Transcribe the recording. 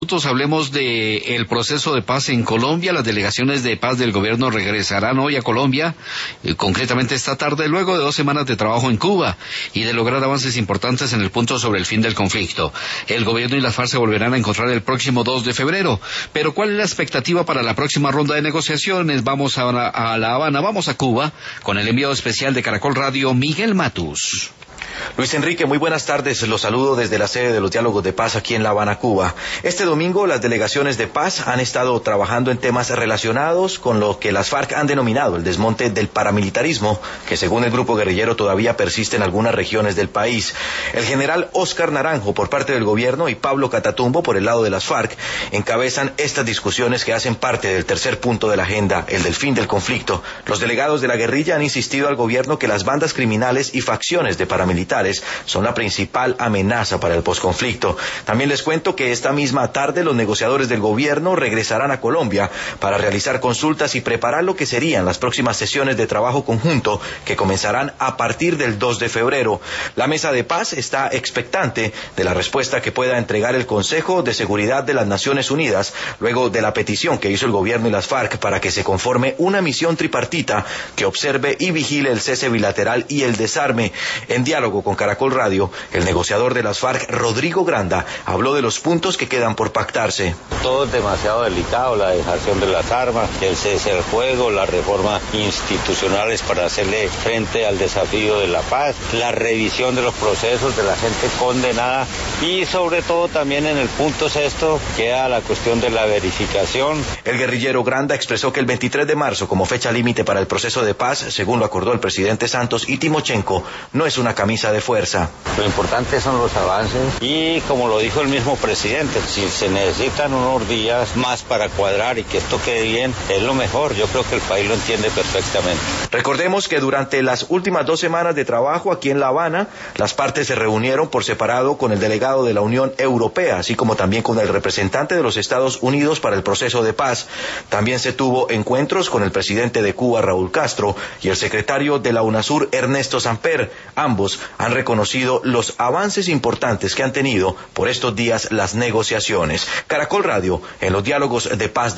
Hablemos de el proceso de paz en Colombia. Las delegaciones de paz del gobierno regresarán hoy a Colombia, concretamente esta tarde, luego de 2 semanas de trabajo en Cuba y de lograr avances importantes en el punto sobre el fin del conflicto. El gobierno y las FARC se volverán a encontrar el próximo 2 de febrero. Pero ¿cuál es la expectativa para la próxima ronda de negociaciones? Vamos a La Habana, vamos a Cuba, con el enviado especial de Caracol Radio, Miguel Matus. Luis Enrique, muy buenas tardes. Los saludo desde la sede de los Diálogos de Paz aquí en La Habana, Cuba. Este domingo las delegaciones de paz han estado trabajando en temas relacionados con lo que las FARC han denominado el desmonte del paramilitarismo, que según el grupo guerrillero todavía persiste en algunas regiones del país. El general Óscar Naranjo por parte del gobierno y Pablo Catatumbo por el lado de las FARC encabezan estas discusiones que hacen parte del tercer punto de la agenda, el del fin del conflicto. Los delegados de la guerrilla han insistido al gobierno que las bandas criminales y facciones de paramilitares son la principal amenaza para el posconflicto. También les cuento que esta misma tarde los negociadores del gobierno regresarán a Colombia para realizar consultas y preparar lo que serían las próximas sesiones de trabajo conjunto que comenzarán a partir del 2 de febrero. La mesa de paz está expectante de la respuesta que pueda entregar el Consejo de Seguridad de las Naciones Unidas luego de la petición que hizo el gobierno y las FARC para que se conforme una misión tripartita que observe y vigile el cese bilateral y el desarme. En diálogo con Caracol Radio, el negociador de las FARC, Rodrigo Granda, habló de los puntos que quedan por pactarse. Todo es demasiado delicado, la dejación de las armas, el cese del fuego, las reformas institucionales para hacerle frente al desafío de la paz, la revisión de los procesos de la gente condenada y sobre todo también en el punto sexto queda la cuestión de la verificación. El guerrillero Granda expresó que el 23 de marzo como fecha límite para el proceso de paz, según lo acordó el presidente Santos y Timochenko, no es una camisa de fuerza. Lo importante son los avances y como lo dijo el mismo presidente, si se necesitan unos días más para cuadrar y que esto quede bien, es lo mejor. Yo creo que el país lo entiende perfectamente. Recordemos que durante las últimas 2 semanas de trabajo aquí en La Habana, las partes se reunieron por separado con el delegado de la Unión Europea, así como también con el representante de los Estados Unidos para el proceso de paz. También se tuvo encuentros con el presidente de Cuba, Raúl Castro, y el secretario de la UNASUR, Ernesto Samper. Ambos han reconocido los avances importantes que han tenido por estos días las negociaciones. Caracol Radio, en los Diálogos de Paz